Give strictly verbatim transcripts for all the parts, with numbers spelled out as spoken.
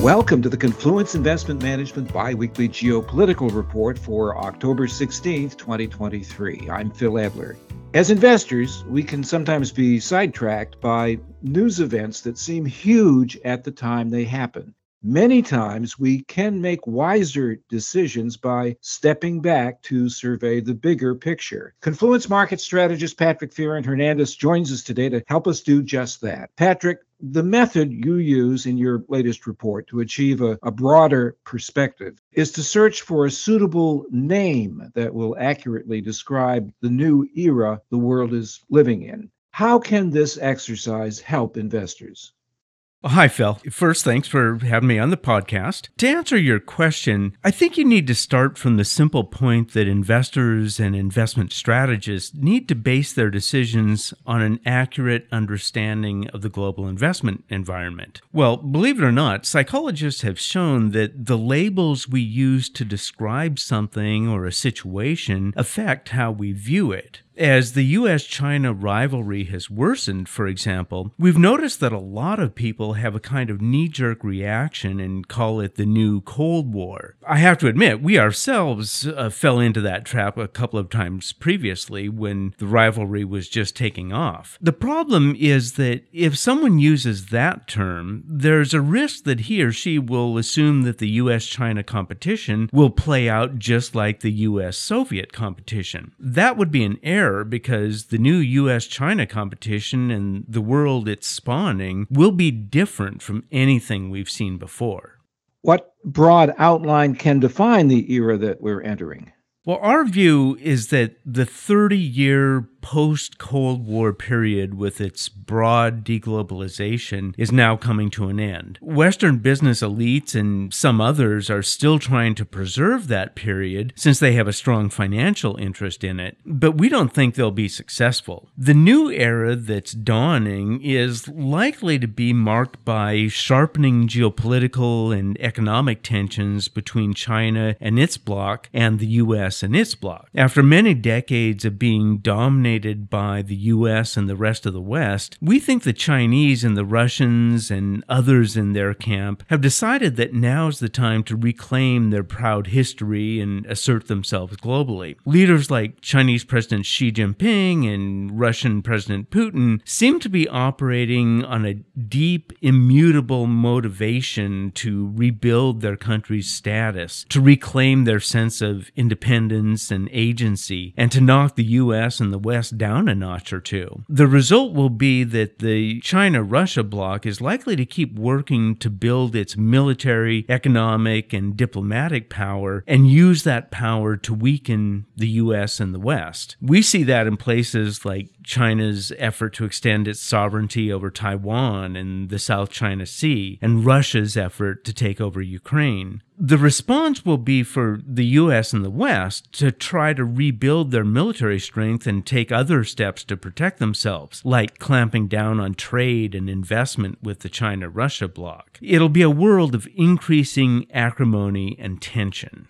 Welcome to the Confluence Investment Management Biweekly Geopolitical Report for October sixteenth, twenty twenty-three. I'm Phil Adler. As investors, we can sometimes be sidetracked by news events that seem huge at the time they happen. Many times, we can make wiser decisions by stepping back to survey the bigger picture. Confluence market strategist Patrick Fearon-Hernandez joins us today to help us do just that. Patrick, the method you use in your latest report to achieve a, a broader perspective is to search for a suitable name that will accurately describe the new era the world is living in. How can this exercise help investors? Well, hi, Phil. First, thanks for having me on the podcast. To answer your question, I think you need to start from the simple point that investors and investment strategists need to base their decisions on an accurate understanding of the global investment environment. Well, believe it or not, psychologists have shown that the labels we use to describe something or a situation affect how we view it. As the U S China rivalry has worsened, for example, we've noticed that a lot of people have a kind of knee-jerk reaction and call it the new Cold War. I have to admit, we ourselves uh, fell into that trap a couple of times previously when the rivalry was just taking off. The problem is that if someone uses that term, there's a risk that he or she will assume that the U S China competition will play out just like the U S Soviet competition. That would be an error, because the new U S China competition and the world it's spawning will be different from anything we've seen before. What broad outline can define the era that we're entering? Well, our view is that the thirty-year post-Cold War period with its broad deglobalization is now coming to an end. Western business elites and some others are still trying to preserve that period since they have a strong financial interest in it, but we don't think they'll be successful. The new era that's dawning is likely to be marked by sharpening geopolitical and economic tensions between China and its bloc and the U S and its bloc. After many decades of being dominated by the U S and the rest of the West, we think the Chinese and the Russians and others in their camp have decided that now's the time to reclaim their proud history and assert themselves globally. Leaders like Chinese President Xi Jinping and Russian President Putin seem to be operating on a deep, immutable motivation to rebuild their country's status, to reclaim their sense of independence and agency, and to knock the U S and the West down a notch or two. The result will be that the China-Russia bloc is likely to keep working to build its military, economic, and diplomatic power and use that power to weaken the U S and the West. We see that in places like China's effort to extend its sovereignty over Taiwan and the South China Sea, and Russia's effort to take over Ukraine. The response will be for the U S and the West to try to rebuild their military strength and take other steps to protect themselves, like clamping down on trade and investment with the China-Russia bloc. It'll be a world of increasing acrimony and tension.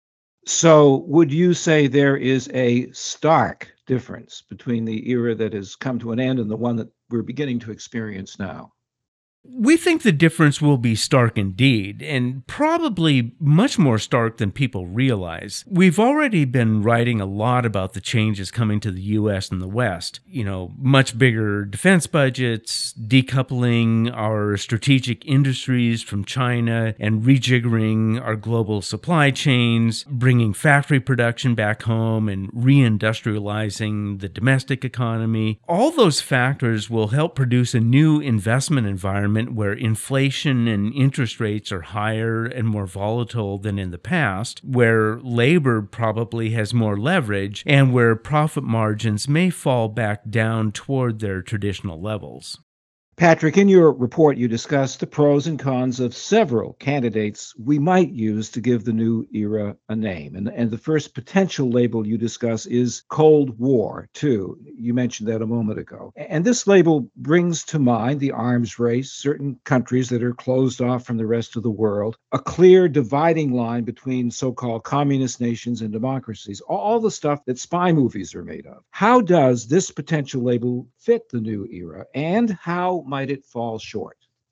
So would you say there is a stark difference between the era that has come to an end and the one that we're beginning to experience now? We think the difference will be stark indeed, and probably much more stark than people realize. We've already been writing a lot about the changes coming to the U S and the West. You know, much bigger defense budgets, decoupling our strategic industries from China and rejiggering our global supply chains, bringing factory production back home and reindustrializing the domestic economy. All those factors will help produce a new investment environment where inflation and interest rates are higher and more volatile than in the past, where labor probably has more leverage, and where profit margins may fall back down toward their traditional levels. Patrick, in your report, you discussed the pros and cons of several candidates we might use to give the new era a name. And, and the first potential label you discuss is Cold War, too. You mentioned that a moment ago. And this label brings to mind the arms race, certain countries that are closed off from the rest of the world, a clear dividing line between so-called communist nations and democracies, all the stuff that spy movies are made of. How does this potential label fit the new era, and how might it fall short?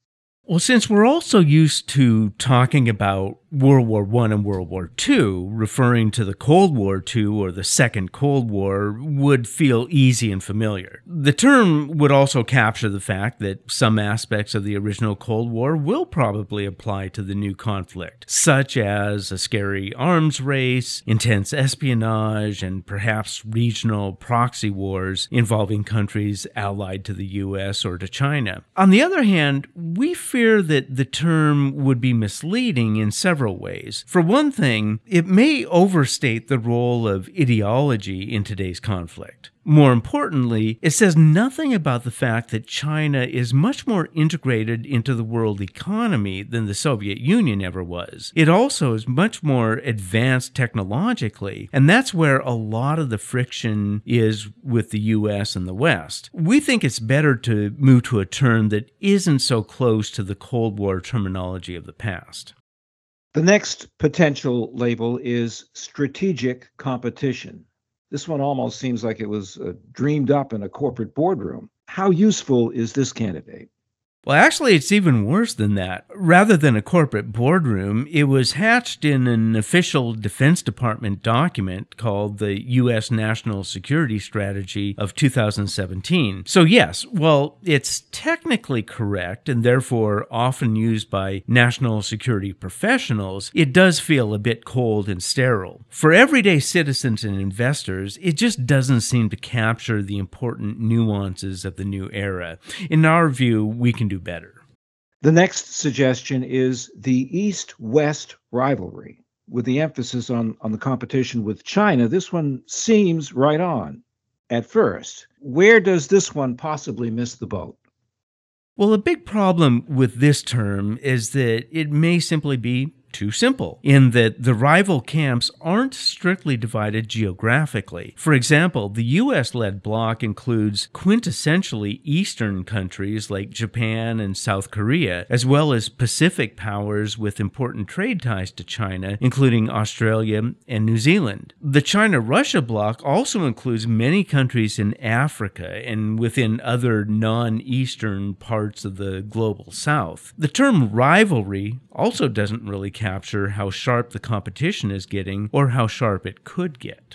Well, since we're also used to talking about World War One and World War Two, referring to the Cold War Two or the Second Cold War would feel easy and familiar. The term would also capture the fact that some aspects of the original Cold War will probably apply to the new conflict, such as a scary arms race, intense espionage, and perhaps regional proxy wars involving countries allied to the U S or to China. On the other hand, we fear that the term would be misleading in several ways. For one thing, it may overstate the role of ideology in today's conflict. More importantly, it says nothing about the fact that China is much more integrated into the world economy than the Soviet Union ever was. It also is much more advanced technologically, and that's where a lot of the friction is with the U S and the West. We think it's better to move to a term that isn't so close to the Cold War terminology of the past. The next potential label is strategic competition. This one almost seems like it was uh, dreamed up in a corporate boardroom. How useful is this candidate? Well, actually, it's even worse than that. Rather than a corporate boardroom, it was hatched in an official Defense Department document called the U S National Security Strategy of two thousand seventeen. So yes, while it's technically correct and therefore often used by national security professionals, it does feel a bit cold and sterile. For everyday citizens and investors, it just doesn't seem to capture the important nuances of the new era. In our view, we can do better. The next suggestion is the East-West rivalry, with the emphasis on, on the competition with China. This one seems right on at first. Where does this one possibly miss the boat? Well, a big problem with this term is that it may simply be too simple, in that the rival camps aren't strictly divided geographically. For example, the U S-led bloc includes quintessentially Eastern countries like Japan and South Korea, as well as Pacific powers with important trade ties to China, including Australia and New Zealand. The China-Russia bloc also includes many countries in Africa and within other non-Eastern parts of the global South. The term rivalry also doesn't really capture how sharp the competition is getting or how sharp it could get.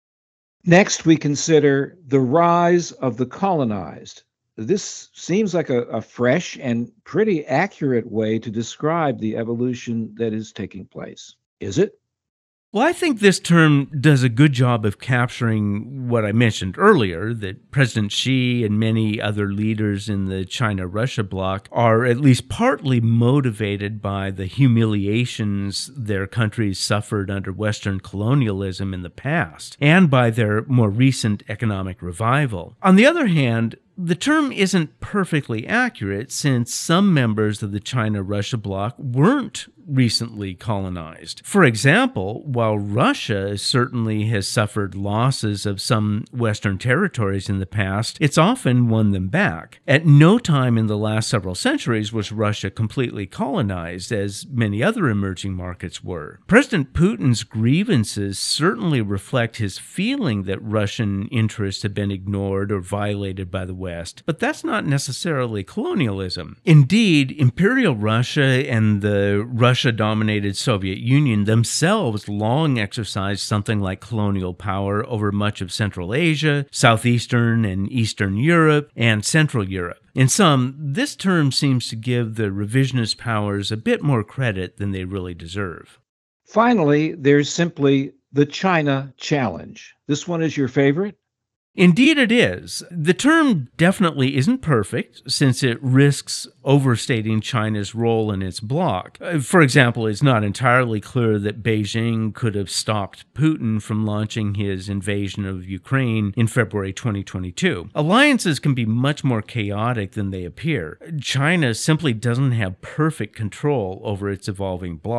Next, we consider the rise of the colonized. This seems like a, a fresh and pretty accurate way to describe the evolution that is taking place. Is it? Well, I think this term does a good job of capturing what I mentioned earlier, that President Xi and many other leaders in the China-Russia bloc are at least partly motivated by the humiliations their countries suffered under Western colonialism in the past, and by their more recent economic revival. On the other hand, the term isn't perfectly accurate, since some members of the China-Russia bloc weren't recently colonized. For example, while Russia certainly has suffered losses of some Western territories in the past, it's often won them back. At no time in the last several centuries was Russia completely colonized, as many other emerging markets were. President Putin's grievances certainly reflect his feeling that Russian interests have been ignored or violated by the West, but that's not necessarily colonialism. Indeed, Imperial Russia and the Russia-dominated Soviet Union themselves long exercised something like colonial power over much of Central Asia, Southeastern and Eastern Europe, and Central Europe. In sum, this term seems to give the revisionist powers a bit more credit than they really deserve. Finally, there's simply the China challenge. This one is your favorite? Indeed it is. The term definitely isn't perfect, since it risks overstating China's role in its bloc. For example, it's not entirely clear that Beijing could have stopped Putin from launching his invasion of Ukraine in February twenty twenty-two. Alliances can be much more chaotic than they appear. China simply doesn't have perfect control over its evolving bloc.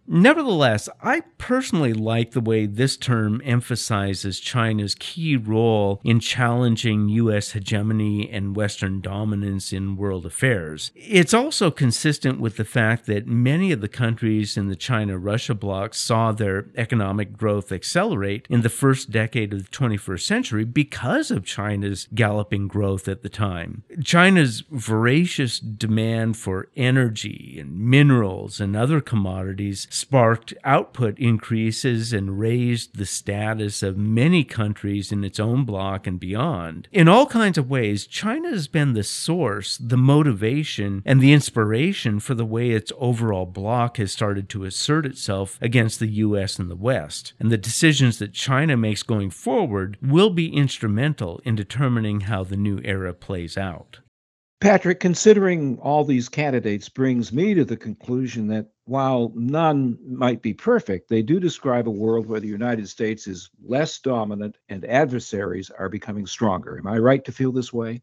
Nevertheless, I personally like the way this term emphasizes China's key role in challenging U S hegemony and Western dominance in world affairs. It's also consistent with the fact that many of the countries in the China-Russia bloc saw their economic growth accelerate in the first decade of the twenty-first century because of China's galloping growth at the time. China's voracious demand for energy and minerals and other commodities sparked output increases and raised the status of many countries in its own bloc and beyond. In all kinds of ways, China has been the source, the motivation, and the inspiration for the way its overall bloc has started to assert itself against the U S and the West. And the decisions that China makes going forward will be instrumental in determining how the new era plays out. Patrick, considering all these candidates brings me to the conclusion that while none might be perfect, they do describe a world where the United States is less dominant and adversaries are becoming stronger. Am I right to feel this way?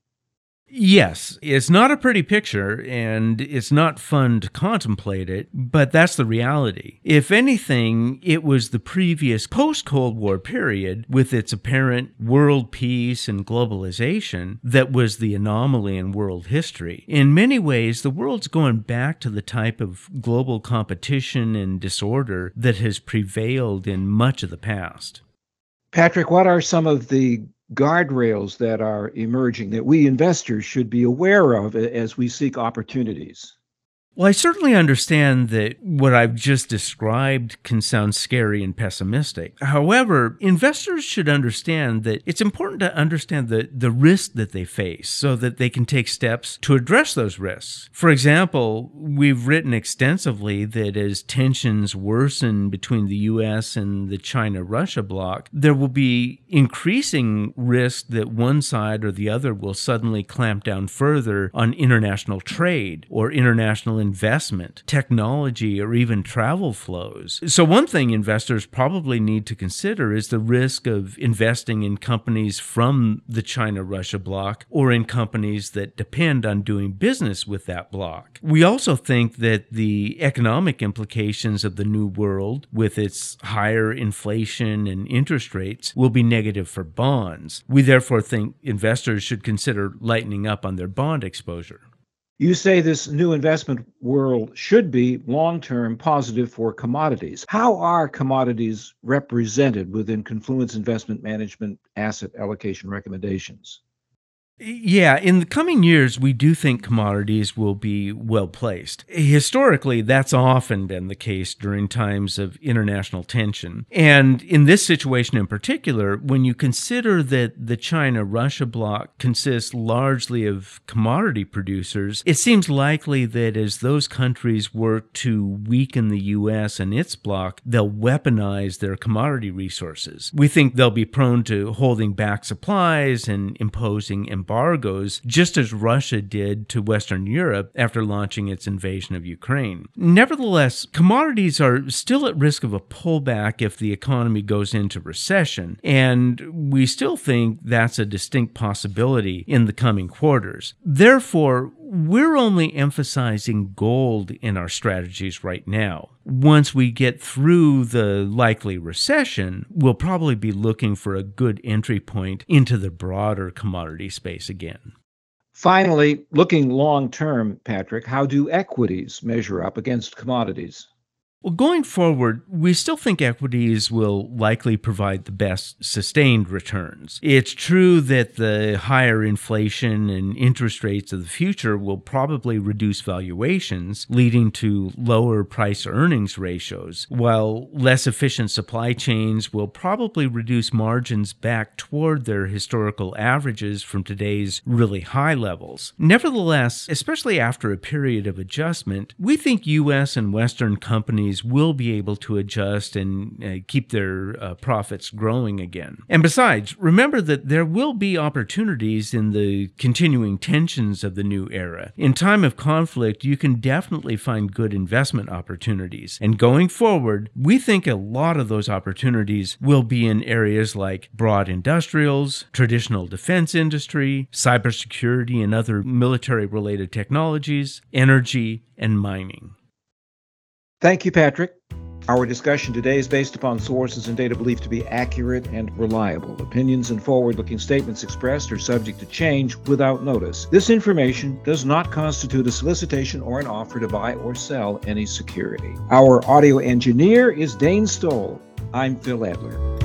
Yes, it's not a pretty picture, and it's not fun to contemplate it, but that's the reality. If anything, it was the previous post-Cold War period, with its apparent world peace and globalization, that was the anomaly in world history. In many ways, the world's going back to the type of global competition and disorder that has prevailed in much of the past. Patrick, what are some of the guardrails that are emerging that we investors should be aware of as we seek opportunities? Well, I certainly understand that what I've just described can sound scary and pessimistic. However, investors should understand that it's important to understand the, the risk that they face so that they can take steps to address those risks. For example, we've written extensively that as tensions worsen between the U S and the China-Russia bloc, there will be increasing risk that one side or the other will suddenly clamp down further on international trade or international investment, technology, or even travel flows. So one thing investors probably need to consider is the risk of investing in companies from the China-Russia bloc or in companies that depend on doing business with that bloc. We also think that the economic implications of the new world, with its higher inflation and interest rates, will be negative for bonds. We therefore think investors should consider lightening up on their bond exposure. You say this new investment world should be long-term positive for commodities. How are commodities represented within Confluence Investment Management asset allocation recommendations? Yeah, in the coming years, we do think commodities will be well placed. Historically, that's often been the case during times of international tension. And in this situation in particular, when you consider that the China-Russia bloc consists largely of commodity producers, it seems likely that as those countries work to weaken the U S and its bloc, they'll weaponize their commodity resources. We think they'll be prone to holding back supplies and imposing embargoes, just as Russia did to Western Europe after launching its invasion of Ukraine. Nevertheless, commodities are still at risk of a pullback if the economy goes into recession, and we still think that's a distinct possibility in the coming quarters. Therefore, we're only emphasizing gold in our strategies right now. Once we get through the likely recession, we'll probably be looking for a good entry point into the broader commodity space again. Finally, looking long-term, Patrick, how do equities measure up against commodities? Well, going forward, we still think equities will likely provide the best sustained returns. It's true that the higher inflation and interest rates of the future will probably reduce valuations, leading to lower price-earnings ratios, while less efficient supply chains will probably reduce margins back toward their historical averages from today's really high levels. Nevertheless, especially after a period of adjustment, we think U S and Western companies will be able to adjust and uh, keep their uh, profits growing again. And besides, remember that there will be opportunities in the continuing tensions of the new era. In time of conflict, you can definitely find good investment opportunities. And going forward, we think a lot of those opportunities will be in areas like broad industrials, traditional defense industry, cybersecurity and other military-related technologies, energy, and mining. Thank you, Patrick. Our discussion today is based upon sources and data believed to be accurate and reliable. Opinions and forward-looking statements expressed are subject to change without notice. This information does not constitute a solicitation or an offer to buy or sell any security. Our audio engineer is Dane Stoll. I'm Phil Adler.